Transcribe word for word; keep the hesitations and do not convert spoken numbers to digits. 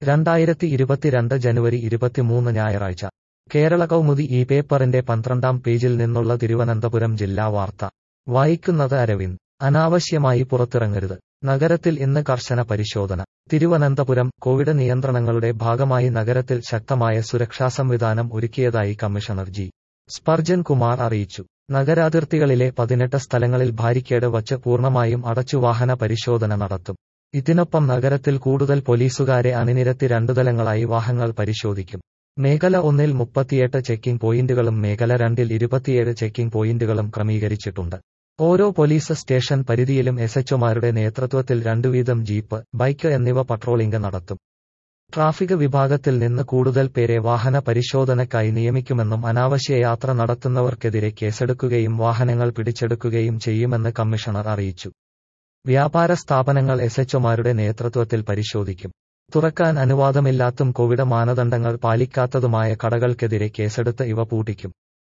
രണ്ടായിരത്തി ഇരുപത്തിരണ്ട് ജനുവരി ഇരുപത്തിമൂന്ന് ഞായറാഴ്ച കേരള കൗമുദി ഈ പേപ്പറിന്റെ പന്ത്രണ്ടാം പേജിൽ നിന്നുള്ള തിരുവനന്തപുരം ജില്ലാ വാർത്ത വായിക്കുന്നത് അരവിന്ദ്. അനാവശ്യമായി പുറത്തിറങ്ങരുത്. നഗരത്തിൽ ഇന്ന് കർശന പരിശോധന. തിരുവനന്തപുരം. കോവിഡ് നിയന്ത്രണങ്ങളുടെ ഭാഗമായി നഗരത്തിൽ ശക്തമായ സുരക്ഷാ സംവിധാനം ഒരുക്കിയതായി കമ്മീഷണർ ജി. സ്പർജൻ കുമാർ അറിയിച്ചു. നഗരാതിർത്തികളിലെ പതിനെട്ട് സ്ഥലങ്ങളിൽ ബാരിക്കേഡ് വച്ച് പൂർണ്ണമായും അടച്ചു വാഹന പരിശോധന നടത്തും. ഇതിനൊപ്പം നഗരത്തിൽ കൂടുതൽ പോലീസുകാരെ അണിനിരത്തി രണ്ടുതലങ്ങളായി വാഹനങ്ങൾ പരിശോധിക്കും. മേഖല ഒന്നിൽ മുപ്പത്തിയെട്ട് ചെക്കിംഗ് പോയിന്റുകളും മേഖല രണ്ടിൽ ഇരുപത്തിയേഴ് ചെക്കിംഗ് പോയിന്റുകളും ക്രമീകരിച്ചിട്ടുണ്ട്. ഓരോ പോലീസ് സ്റ്റേഷൻ പരിധിയിലും എസ്എച്ച്ഒമാരുടെ നേതൃത്വത്തിൽ രണ്ടുവീതം ജീപ്പ്, ബൈക്ക് എന്നിവ പട്രോളിംഗ് നടത്തും. ട്രാഫിക് വിഭാഗത്തിൽ നിന്ന് കൂടുതൽ പേരെ വാഹന പരിശോധനയ്ക്കായി നിയമിക്കുമെന്നും അനാവശ്യ യാത്ര നടത്തുന്നവർക്കെതിരെ കേസെടുക്കുകയും വാഹനങ്ങൾ പിടിച്ചെടുക്കുകയും ചെയ്യുമെന്ന് കമ്മീഷണർ അറിയിച്ചു. വ്യാപാര സ്ഥാപനങ്ങൾ എസ്എച്ച്ഒമാരുടെ നേതൃത്വത്തിൽ പരിശോധിക്കും. തുറക്കാൻ അനുവാദമില്ലാത്തും കോവിഡ് മാനദണ്ഡങ്ങൾ പാലിക്കാത്തതുമായ കടകൾക്കെതിരെ കേസെടുത്ത് ഇവ പൂട്ടിക്കും.